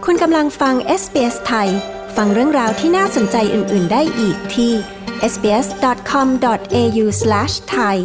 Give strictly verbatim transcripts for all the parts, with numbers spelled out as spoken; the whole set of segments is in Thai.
คุณกำลังฟัง เอส บี เอส ไทยฟังเรื่องราวที่น่าสนใจอื่นๆได้อีกที่ เอส บี เอส ดอท คอม ดอท เอ ยู สแลช ไทย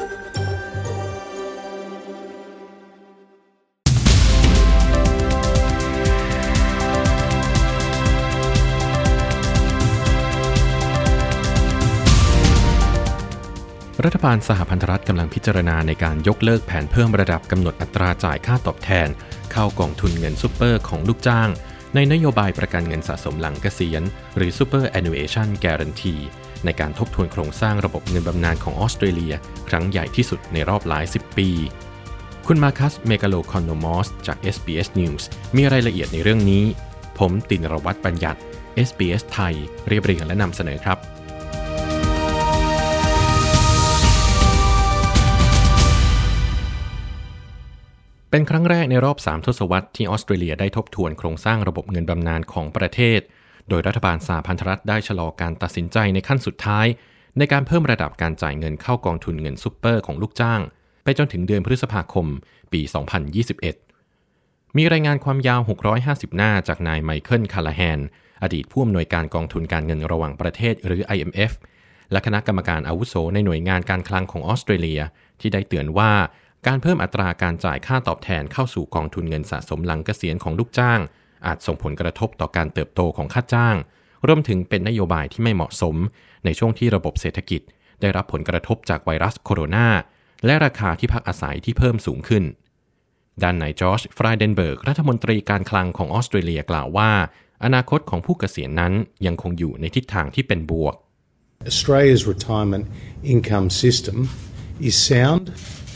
รัฐบาลสหพันธรัฐกำลังพิจารณาในการยกเลิกแผนเพิ่มระดับกำหนดอัตราจ่ายค่าตอบแทนเข้ากองทุนเงินซุปเปอร์ของลูกจ้างในนโยบายประกันเงินสะสมหลังเกษียณหรือ Superannuation Guarantee ในการทบทวนโครงสร้างระบบเงินบำนาญของออสเตรเลียครั้งใหญ่ที่สุดในรอบหลายสิบปีคุณมาคัส เมกาโลคอนโนมอสจาก เอส บี เอส News มีรายละเอียดในเรื่องนี้ผมตินรวัฒน์บัญญัติ เอส บี เอส ไทยเรียบเรียงและนำเสนอครับเป็นครั้งแรกในรอบสามทศวรรษที่ออสเตรเลียได้ทบทวนโครงสร้างระบบเงินบำนาญของประเทศโดยรัฐบาลสหพันธรัฐได้ชะลอการตัดสินใจในขั้นสุดท้ายในการเพิ่มระดับการจ่ายเงินเข้ากองทุนเงินซุปเปอร์ของลูกจ้างไปจนถึงเดือนพฤษภาคมปีสองพันยี่สิบเอ็ดมีรายงานความยาวหกร้อยห้าสิบหน้าจากนายไมเคิลคาลาแฮนอดีตผู้อำนวยการกองทุนการเงินระหว่างประเทศหรือ ไอ เอ็ม เอฟ และคณะกรรมการอาวุโสในหน่วยงานการคลังของออสเตรเลียที่ได้เตือนว่าการเพิ่มอัตราการจ่ายค่าตอบแทนเข้าสู่กองทุนเงินสะสมหลังเกษียณของลูกจ้างอาจส่งผลกระทบต่อการเติบโตของค่าจ้างรวมถึงเป็นนโยบายที่ไม่เหมาะสมในช่วงที่ระบบเศรษฐกิจได้รับผลกระทบจากไวรัสโคโรนาและราคาที่พักอาศัยที่เพิ่มสูงขึ้นด้านนายจอร์จ ฟรายเดนเบิร์กรัฐมนตรีการคลังของออสเตรเลียกล่าวว่าอนาคตของผู้เกษียณนั้นยังคงอยู่ในทิศทางที่เป็นบวก Australia's retirement income system is sound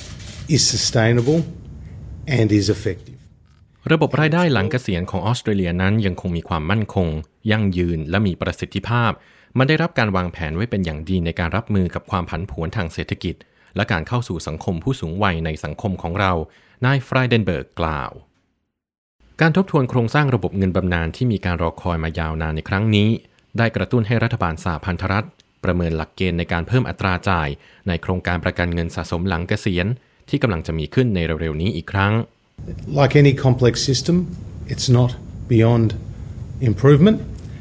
is sustainable and is effective ระบบรายได้หลังเกษียณของออสเตรเลียนั้นยังคงมีความมั่นคงยั่งยืนและมีประสิทธิภาพมันได้รับการวางแผนไว้เป็นอย่างดีในการรับมือกับความผันผวนทางเศรษฐกิจและการเข้าสู่สังคมผู้สูงวัยในสังคมของเรานายฟรายเดนเบิร์กกล่าวการทบทวนโครงสร้างระบบเงินบำนาญที่มีการรอคอยมายาวนานในครั้งนี้ได้กระตุ้นให้รัฐบาลสหพันธรัฐประเมินหลักเกณฑ์ในการเพิ่มอัตราจ่ายในโครงการประกันเงินสะสมหลังเกษียณที่กำลังจะมีขึ้นในเร็วๆนี้อีกครั้ง Like any complex system, it's not beyond improvement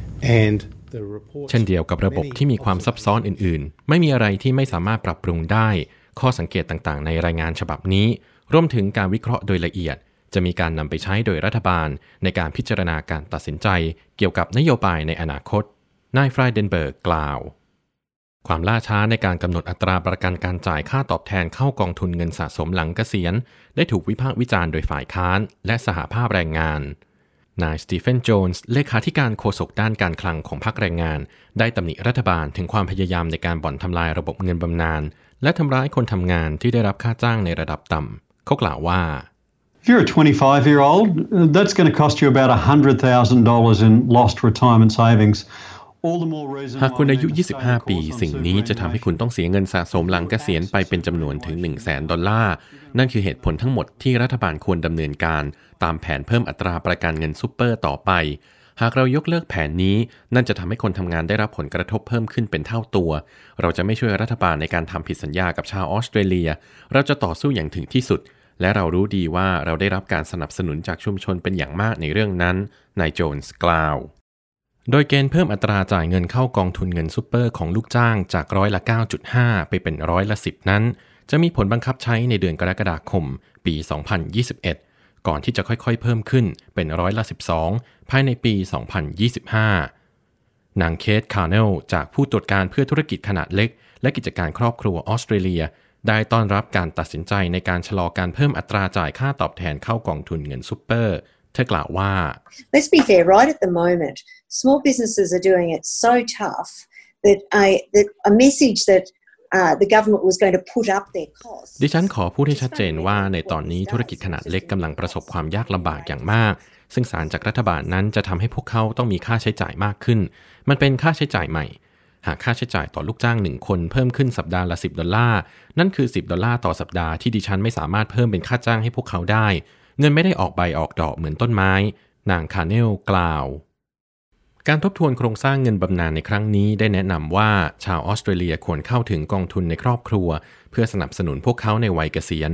and the report เช่นเดียวกับระบบที่มีความซับซ้อนอื่นๆไม่มีอะไรที่ไม่สามารถปรับปรุงได้ข้อสังเกตต่างๆในรายงานฉบับนี้รวมถึงการวิเคราะห์โดยละเอียดจะมีการนำไปใช้โดยรัฐบาลในการพิจารณาการตัดสินใจเกี่ยวกับนโยบายในอนาคตนายฟรายเดนเบิร์กกล่าวความล่าช้าในการกำหนดอัตราประกันการจ่ายค่าตอบแทนเข้ากองทุนเงินสะสมหลังเกษียณได้ถูกวิพากษ์วิจารณ์โดยฝ่ายค้านและสหภาพแรงงานนายสตีเฟนโจนส์เลขาธิการโฆษกด้านการคลังของพรรคแรงงานได้ตำหนิรัฐบาลถึงความพยายามในการบ่อนทำลายระบบเงินบำนาญและทำร้ายคนทำงานที่ได้รับค่าจ้างในระดับต่ำเขากล่าวว่า If you're a twenty-five-year-old, that's going to cost you about one hundred thousand dollars in lost retirement savings. หากคุณอายุยี่สิบห้าปีสิ่งนี้จะทำให้คุณต้องเสียเงินสะสมหลังเกษียณไปเป็นจำนวนถึง หนึ่งแสน ดอลลาร์นั่นคือเหตุผลทั้งหมดที่รัฐบาลควรดำเนินการตามแผนเพิ่มอัตราประกันเงินซุปเปอร์ต่อไปหากเรายกเลิกแผนนี้นั่นจะทำให้คนทำงานได้รับผลกระทบเพิ่มขึ้นเป็นเท่าตัวเราจะไม่ช่วยรัฐบาลในการทำผิดสัญญากับชาวออสเตรเลียเราจะต่อสู้อย่างถึงที่สุดและเรารู้ดีว่าเราได้รับการสนับสนุนจากชุมชนเป็นอย่างมากในเรื่องนั้นนายโจนส์กล่าวโดยเกณฑ์เพิ่มอัตราจ่ายเงินเข้ากองทุนเงินซุปเปอร์ของลูกจ้างจากร้อยละ เก้าจุดห้า ไปเป็นร้อยละ สิบ นั้นจะมีผลบังคับใช้ในเดือนกรกฎาคมปี สองพันยี่สิบเอ็ด ก่อนที่จะค่อยๆเพิ่มขึ้นเป็นร้อยละ สิบสอง ภายในปี สองพันยี่สิบห้า นางเคท คาร์เนลจากผู้ตรวจการเพื่อธุรกิจขนาดเล็กและกิจการครอบครัวออสเตรเลียได้ต้อนรับการตัดสินใจในการชะลอการเพิ่มอัตราจ่ายค่าตอบแทนเข้ากองทุนเงินซุปเปอร์เธอกล่าวว่า Let's be fair, right at the moment, small businesses are doing it so tough that a, that a message that uh, the government was going to put up their costs. ดิฉันขอพูดให้ชัดเจนว่าในตอนนี้ธุรกิจขนาดเล็กกำลังประสบความยากลำบากอย่างมากซึ่งสารจากรัฐบาลนั้นจะทำให้พวกเขาต้องมีค่าใช้จ่ายมากขึ้นมันเป็นค่าใช้จ่ายใหม่หากค่าใช้จ่ายต่อลูกจ้างหนึ่งคนเพิ่มขึ้นสัปดาห์ละสิบดอลลาร์นั่นคือสิบดอลลาร์ต่อสัปดาห์ที่ดิฉันไม่สามารถเพิ่มเป็นค่าจ้างให้พวกเขาได้เงินไม่ได้ออกใบออกดอกเหมือนต้นไม้นางคาร์เนลกล่าวการทบทวนโครงสร้างเงินบำนาญในครั้งนี้ได้แนะนำว่าชาวออสเตรเลียควรเข้าถึงกองทุนในครอบครัวเพื่อสนับสนุนพวกเขาในวัยเกษียณ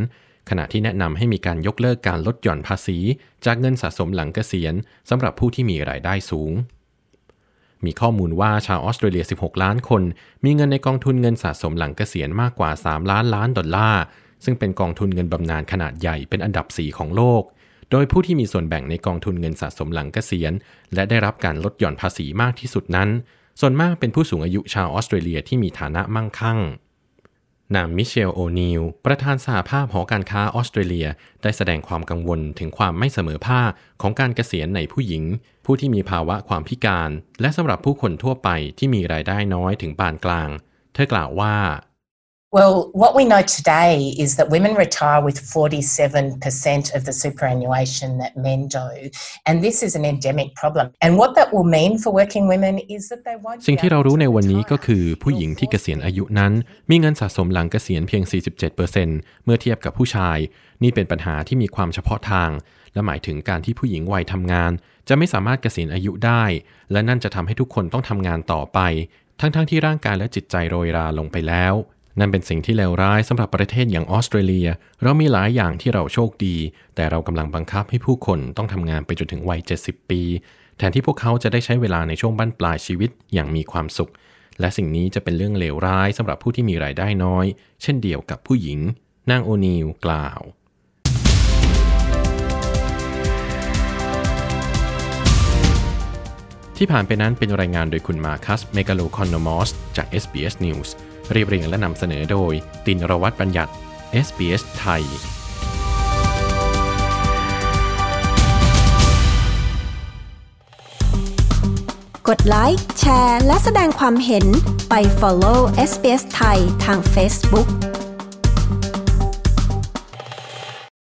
ขณะที่แนะนำให้มีการยกเลิกการลดหย่อนภาษีจากเงินสะสมหลังเกษียณสำหรับผู้ที่มีรายได้สูงมีข้อมูลว่าชาวออสเตรเลียสิบหกล้านคนมีเงินในกองทุนเงินสะสมหลังเกษียณมากกว่าสามล้านล้านดอลลาร์ซึ่งเป็นกองทุนเงินบำนาญขนาดใหญ่เป็นอันดับสี่ของโลกโดยผู้ที่มีส่วนแบ่งในกองทุนเงินสะสมหลังเกษียณและได้รับการลดหย่อนภาษีมากที่สุดนั้นส่วนมากเป็นผู้สูงอายุชาวออสเตรเลียที่มีฐานะมั่งคั่งนางมิเชลโอนีลประธานสหภาพหอการค้าออสเตรเลียได้แสดงความกังวลถึงความไม่เสมอภาคของการเกษียณในผู้หญิงผู้ที่มีภาวะความพิการและสำหรับผู้คนทั่วไปที่มีรายได้น้อยถึงปานกลางเธอกล่าวว่า Well, what we know today is that women retire with forty-seven percent of the superannuation that men do, and this is an endemic problem. And what that will mean for working women is that they won't. สิ่งที่เรารู้ในวันนี้ก็คือผู้หญิงที่เกษียณอายุนั้นมีเงินสะสมหลังเกษียณเพียง สี่สิบเจ็ดเปอร์เซ็นต์ เมื่อเทียบกับผู้ชายนี่เป็นปัญหาที่มีความเฉพาะทางและหมายถึงการที่ผู้หญิงวัยทำงานจะไม่สามารถเกษียณอายุได้และนั่นจะทำให้ทุกคนต้องทำงานต่อไปทั้งๆที่ร่างกายและจิตใจโรยราลงไปแล้วนั่นเป็นสิ่งที่เลวร้ายสำหรับประเทศอย่างออสเตรเลียเรามีหลายอย่างที่เราโชคดีแต่เรากำลังบังคับให้ผู้คนต้องทำงานไปจนถึงวัยเจ็ดสิบปีแทนที่พวกเขาจะได้ใช้เวลาในช่วงบั้นปลายชีวิตอย่างมีความสุขและสิ่งนี้จะเป็นเรื่องเลวร้ายสำหรับผู้ที่มีรายได้น้อยเช่นเดียวกับผู้หญิงนางโอนีลกล่าวที่ผ่านไปนั้นเป็นรายงานโดยคุณมาคัสเมกาโลคอนโนมอสจาก เอส บี เอส News เรียบเรียงและนำเสนอโดยตินรวัตรบัญญัติ เอส บี เอส ไทยกดไลค์แชร์และแสดงความเห็นไป follow เอส บี เอส ไทยทาง Facebook